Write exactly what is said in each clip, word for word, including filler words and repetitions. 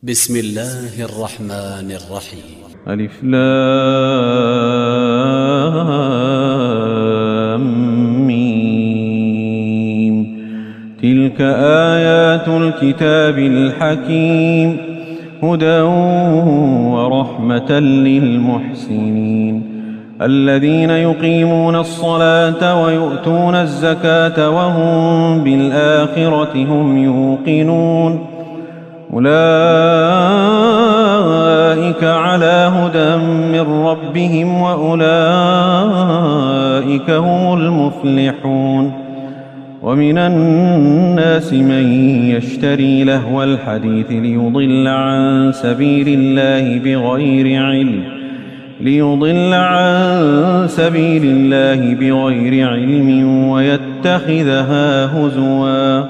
بسم الله الرحمن الرحيم. ألف لام ميم. تلك آيات الكتاب الحكيم هدى ورحمة للمحسنين الذين يقيمون الصلاة ويؤتون الزكاة وهم بالآخرة هم يوقنون أولئك على هدى من ربهم وأولئك هم المفلحون. ومن الناس من يشتري لهو الحديث ليضل عن سبيل الله بغير علم ليضل عن سبيل الله بغير علم ويتخذها هزوا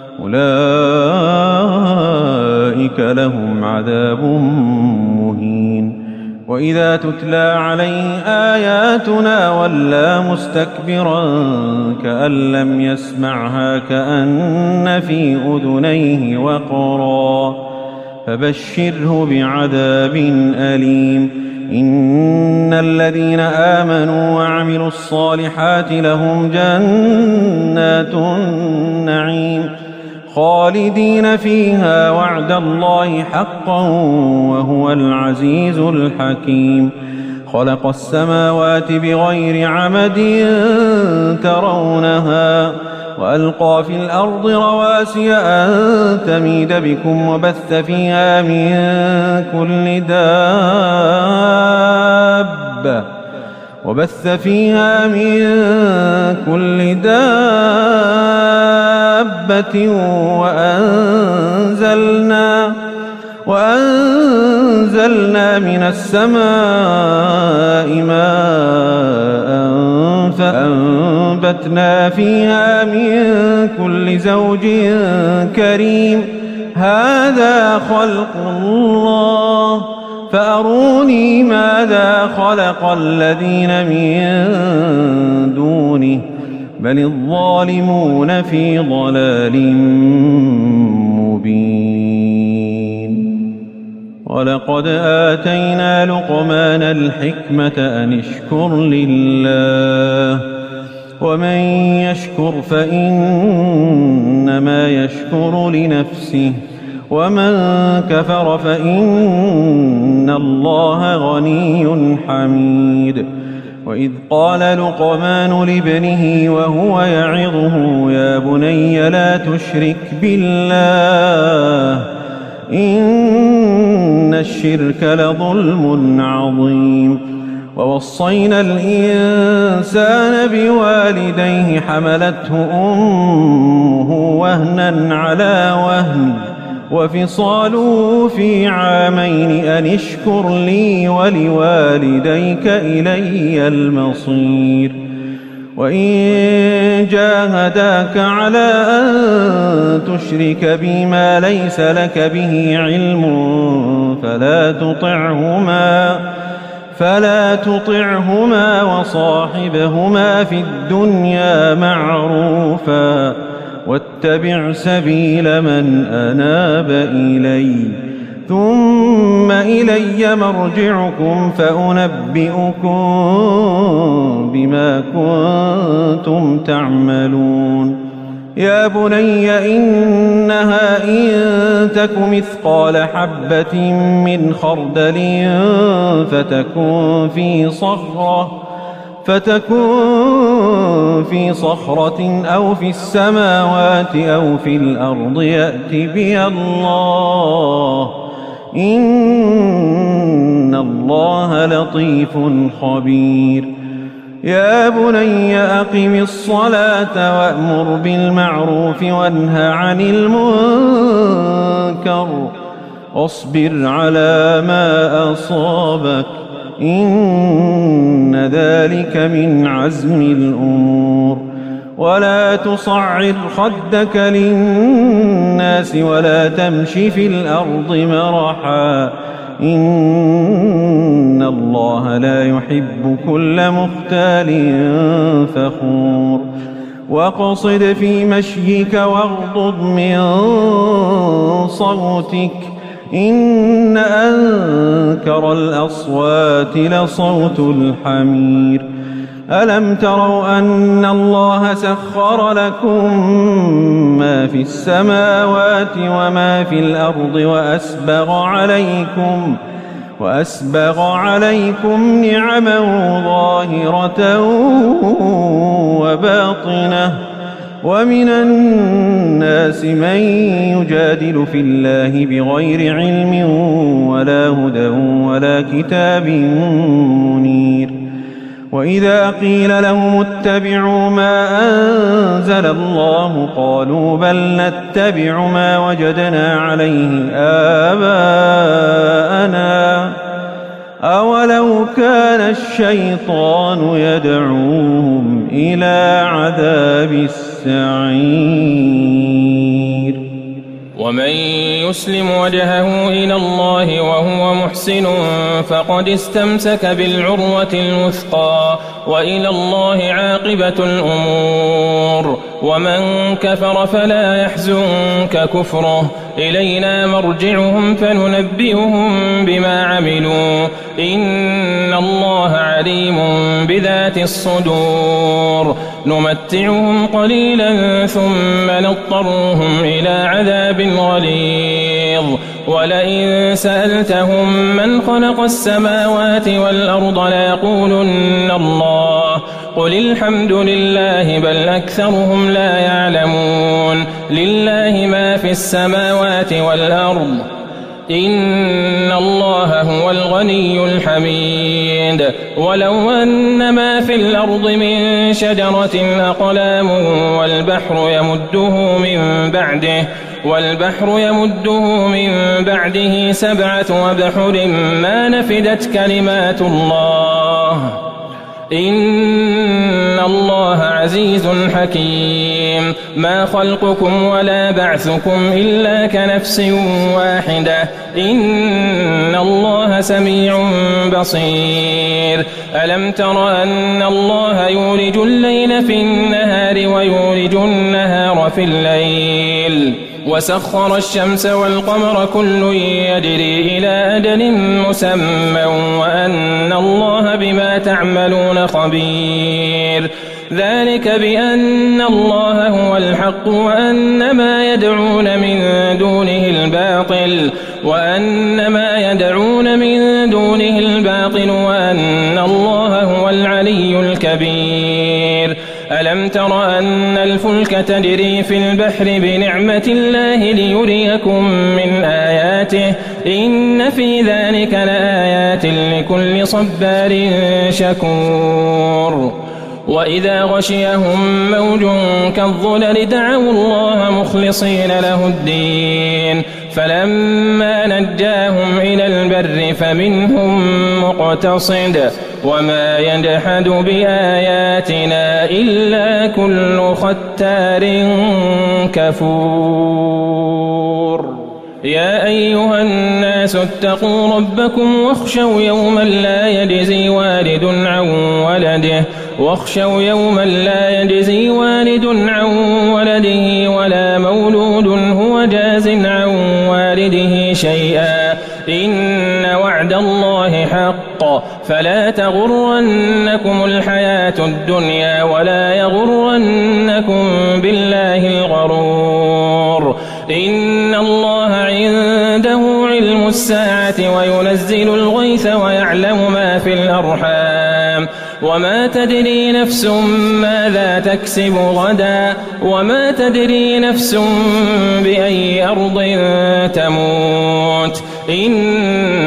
أولئك لهم عذاب مهين. وإذا تتلى عليه آياتنا ولى مستكبرا كأن لم يسمعها كأن في أذنيه وقرا فبشره بعذاب أليم. إن الذين آمنوا وعملوا الصالحات لهم جنات النعيم خالدين فيها وعد الله حقا وهو العزيز الحكيم. خلق السماوات بغير عمد ترونها وألقى في الأرض رواسي أن تميد بكم وبث فيها من كل دابة وبث فيها من كل دابة وأنزلنا وأنزلنا من السماء ماء فأنبتنا فيها من كل زوج كريم. هذا خلق الله فأروني ماذا خلق الذين من دونه بل الظالمون في ضلال مبين. ولقد آتينا لقمان الحكمة أن اشكر لله ومن يشكر فإنما يشكر لنفسه ومن كفر فإن الله غني حميد. وإذ قال لقمان لابنه وهو يعظه يا بني لا تشرك بالله إن الشرك لظلم عظيم. ووصينا الإنسان بوالديه حملته أمه وهنا على وهن وفصاله في عامين أن اشكر لي ولوالديك إلي المصير. وإن جاهداك على أن تشرك بما ليس لك به علم فلا تطعهما فلا تطعهما وصاحبهما في الدنيا معروفا واتبع سبيل من أناب إلي ثم إلي مرجعكم فأنبئكم بما كنتم تعملون. يا بني إنها إن تك مثقال حبة من خردل فتكن في صخرة فتكن في صخرة أو في السماوات أو في الأرض يأت بها الله إن الله لطيف خبير. يا بني أقم الصلاة وأمر بالمعروف وانه عن المنكر واصبر على ما أصابك إن ذلك من عزم الأمور. ولا تصعر خدك للناس ولا تمش في الأرض مرحا إن الله لا يحب كل مختال فخور. واقصد في مشيك واغضض من صوتك إن أنكر الأصوات لصوت الحمير ألم تروا أن الله سخر لكم ما في السماوات وما في الأرض وأسبغ عليكم وأسبغ عليكم نعما ظاهرة وباطنة ومن الناس من يجادل في الله بغير علم ولا هدى ولا كتاب منير وإذا قيل لهم اتبعوا ما أنزل الله قالوا بل نتبع ما وجدنا عليه آباءنا أولو كان الشيطان يدعوهم إلى عذاب السعير ومن يسلم وجهه إلى الله وهو محسن فقد استمسك بالعروة الوثقى وإلى الله عاقبة الأمور ومن كفر فلا يحزنك كفره إلينا مرجعهم فننبئهم بما عملوا إن الله عليم بذات الصدور نمتعهم قليلا ثم نضطرهم إلى عذاب غليظ ولئن سألتهم من خلق السماوات والأرض ليقولن الله قل الحمد لله بل أكثرهم لا يعلمون لله ما في السماوات والأرض إن الله هو الغني الحميد ولو أن ما في الأرض من شجرة أقلام والبحر يمده من بعده والبحر يمده من بعده سبعة أبحر ما نفدت كلمات الله إن الله عزيز حكيم ما خلقكم ولا بعثكم إلا كنفس واحدة إن الله سميع بصير ألم تر أن الله يولج الليل في النهار ويولج النهار في الليل وسخر الشمس والقمر كل يجري إلى أجل مسمى وأن الله بما تعملون خبير ذلك بأن الله هو الحق وأن ما يدعون من دونه الباطل وأن ما يدعون من دونه الباطل وأن الله هو العلي الكبير ألم تر أن الفلك تجري في البحر بنعمة الله ليريكم من آياته إن في ذلك لآيات لكل صبار شكور وإذا غشيهم موج كالظلل دعوا الله مخلصين له الدين فلما نجاهم إلى البر فمنهم مقتصد وما يجحد بآياتنا إلا كل ختار كفور يا أيها الناس اتقوا ربكم واخشوا يوما لا يجزي والد عن ولده واخشوا يوما لا يجزي والد عن ولده ولا مولود هو جاز عن والده شيئا إن وعد الله حق فلا تغرنكم الحياة الدنيا ولا يغرنكم بالله الغرور إن الله عنده علم الساعة وينزل الغيث ويعلم ما في الأرحام وما تدري نفس ماذا تكسب غدا وما تدري نفس بأي أرض تموت إن